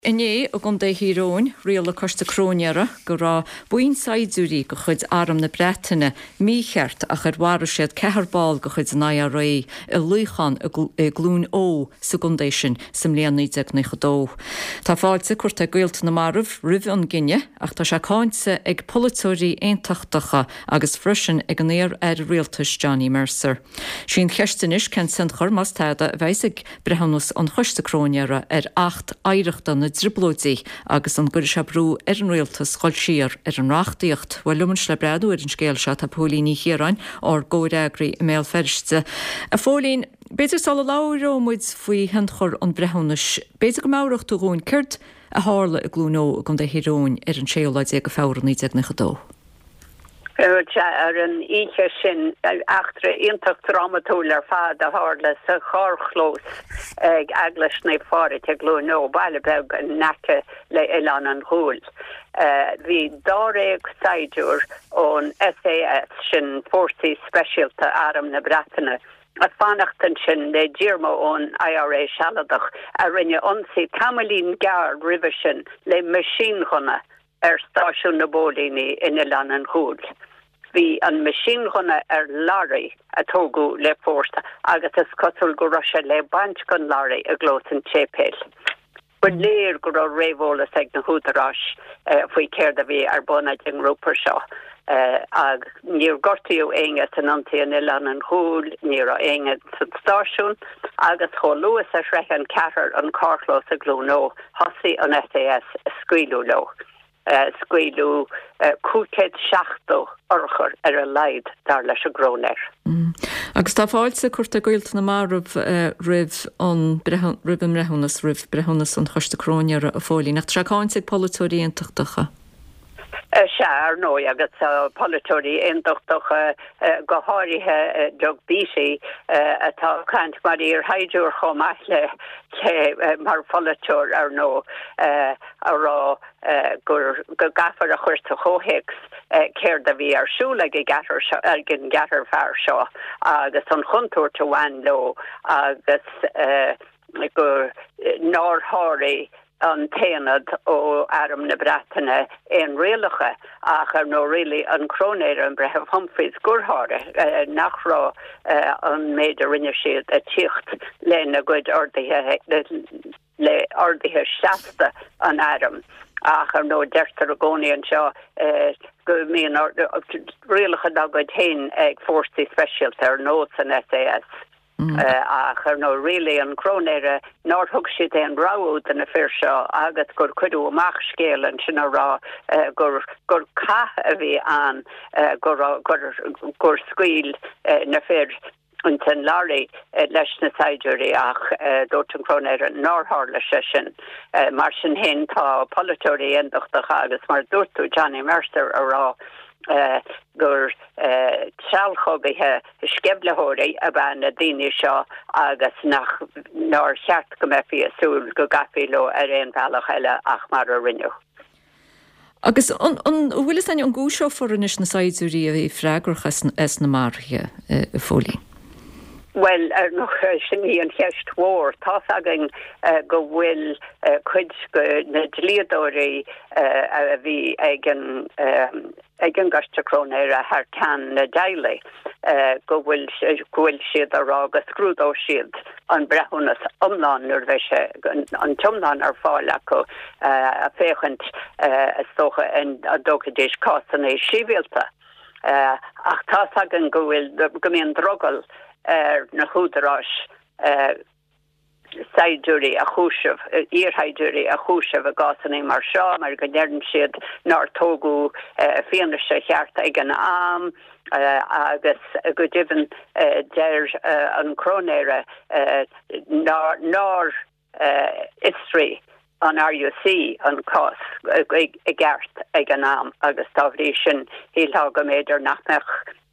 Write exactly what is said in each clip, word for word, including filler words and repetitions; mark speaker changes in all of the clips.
Speaker 1: Iné a gon dé híróin riala costa cróneara go rá buin saidúí go chud aram na Bretainine mícheart a chud war siad ceharbáil go chud na ré i luchan i glún ó secundation sem léanaíideag na chodó. Tá fáilte cuairta gailt na marmh rih an Ginne ach tá se cáintse ag polúirí aontaachtacha agus frisin ag an éir ar rialtas Johnny Mercer. Sin cheisteinis cen centchar mas teada bheisig brehanus an chosta cróneara ar acht éireachta na driblóidí agus an gur se brú ar an rialtas choil siar ar an rachtaíocht bhfuil lumans le breadú ar an scéil se tá pólíní chéráin or góideagraí mé ferste. A fólín beidir sal lárómuid faoi henchor an brehanus beidir go máireacht gún cirt a hála a glúnó a gon de hiróin ar an séolaid ag go fáran ní ag na chodó.
Speaker 2: ar an íche sin achtre intacht dramatóil ar fad a hále sa chorchlós ag aglas na fárit ag glú nó bailebeg an neke le elan an húl. Bhí dáréag saidúr ón S A S sin Forces Specialta Aram na Bretainine a fannachtan sin le ddíorma ón I R A Sealadach a rinne onsaí Tamalín Gar River sin le machine chunna ar stáisiún na bólíní in elan an húl. Bhí an machine chunna ar láraí a tógu le fórsta agus is cotul go Russia le bant gon láraí a glósan tépéil. Bud léir go raibh réhólas ag na húdarás faoi céir a bhí ar buna an rúpar seo. Ag níor gortaíú éige san antí an ilan an húl, níor a éige san stáisiún, agus cho luas a shrechan ceatar an cárchlós a glúnó, hosaí an S A S scuilú lo. Uh, scuilú uh, cúcéid seachtó orchar ar a leid dar leis a grónéir.
Speaker 1: Mm. Agus tá fáilte cuirta gailt na marmh uh, rih an rih an brehannas rih brehannas an chosta cróneara a fólí nach trááint ag polúirí aontaachtacha.
Speaker 2: Uh, se ar nó agus uh, polúirí aontaachtacha uh, go háirithe dog bísí uh, atá cant mar ar haidiúr chomach le le uh, mar polúir ar nó uh, ará Uh, gur go gafar a chuirta chóhéics uh, céir a bhí arsúla go gatar ar gin gatar fear seo agus an chuntúir te bhain lo agus uh, gur nártháirí an téanad ó Aram na Bretainine éon rialacha ach ar nó rilí an crónéir an bretheh Humphreys gurtháire uh, nach rá uh, an méid a rinne siad a tíocht le na good ordaithe le ordaithe seasta an Aram. Ach ar nó deirtar a gcónaíonn seo go míon rialacha dagad hain ag Forces Specialta ar nó san S A S. Ach ar nó rilí an crónéire náthug siad éon ráúd an a fir seo agus gur cuidú amach scéal an sin rá gur gur cath a bhí an gur scuil na fir an tan láraí leis na saidúirí ach dúirt an crónéir an nárthar le sin mar sin hen tá polúirí aontaachtacha agus mar dúirtú Johnny Mercer a rá Uh, gur uh, sealchogaithe sceblethóirí a bheith na daoine seo agus nach nár cheart go méfií asúil go gafiíló ar éon bhealach eile ach mar a rinneú.
Speaker 1: Agus bhfuil an an gúseo foranis na saidúirí a bhí freigrachas as na marthe uh, fólí.
Speaker 2: Well, er noch sin í an cheist mhór tá agin uh, go bhfuil uh, chuid go na dlíadóirí uh, a bhí ag an um, ag an gasta crónéir a thar ceann na daile uh, go bhfuil gohfuil siad ará go scrúdó siad an brethúnas omláin nuair bheith sé an tiomláin ar fáil acu uh, a féchant uh, tócha an a dógadéis cásan é síbhialta uh, ach tá agin go bhfuil go míon drogal er na húdarás uh, saidúirí a chúisih, íorthaidúirí a chúisih a gásanna mar seo, mar go dearn siad nar tógu uh, fianna sé cheart ag an am uh, agus go divan uh, deir uh, an crónéire uh, nar, nar uh, istrí an R U C an cos i gceart ag an am agus tábhrí sin hí lá go méidir nach meach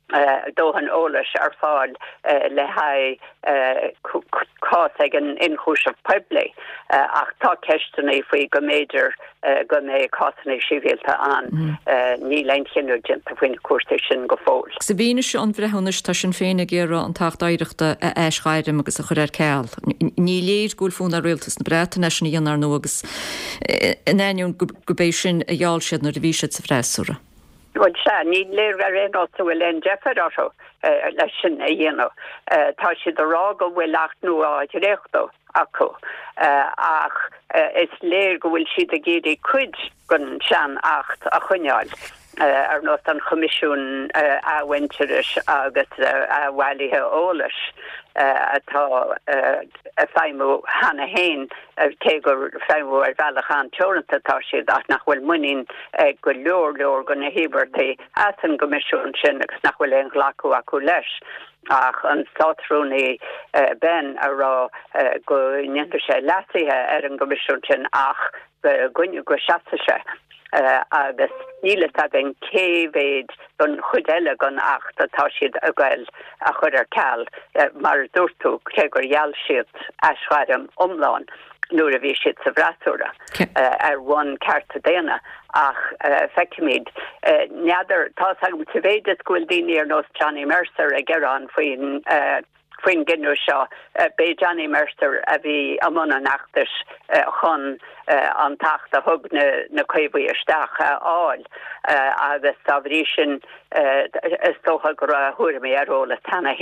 Speaker 2: dóhan ólas ar fáil le haid cás ag an inchúisih poblbli ach tá ceistena faoi go méidir go mé cásanna sivíalta an ní lein chinú dinta faoin cuairte sin go fóil.
Speaker 1: Sa bhíine se an bhreithúnas tá sin féna géire an tacht éireachta a éischaidem agus a chur ar ceall. Ní léir gúil fún a réaltas na Breataine sin dhéanar nó agus in éún gobééis sin a gheall siad nó a bhí siad sa bhreisúra.
Speaker 2: Well se ní léir a ré á bhfuil len Jefffer á lei sin a dhéanú. Tá siad ará go bhfuil lecht nó áid réchtó acu ach is léir go bhfuil siad a géirí cuid gon sean acht a chuneáil. Ar nó an chomisisiún áhainteris agus bhhailithe ólas atá a féimú hena héin té gur féimú ar bhealach an teoranta tá siad ach nach bhfuil muín go leor leor go na híbartaí as an gomisisiún sin agus nach bhfuil éon ghlacu acu leis. Ach an sátrúnaí ben ará go nnianta sé leataithe ar an gomisisiún sin ach gunne go seaasa Uh, agus níle ag an cévéid don chudeile gan acht atá siad a gail a chur ar ceall uh, mar dúirtú ché gur gheall siad aishairm omláin nuair a bhí siad sa bhreaúra uh, ar bhain cearta déana ach uh, feicimid uh, neadidir tá agam tuvéidir gúil daoine ar nós Johnny Mercer a gcearán faoin uh, Fuin ginú seo bé Johnny Mercer a bhí amna nachtas chun an tacht a thug na chuimhí isteach áil agus tá bhrí sin is tócha gur thuairmí arróla tanna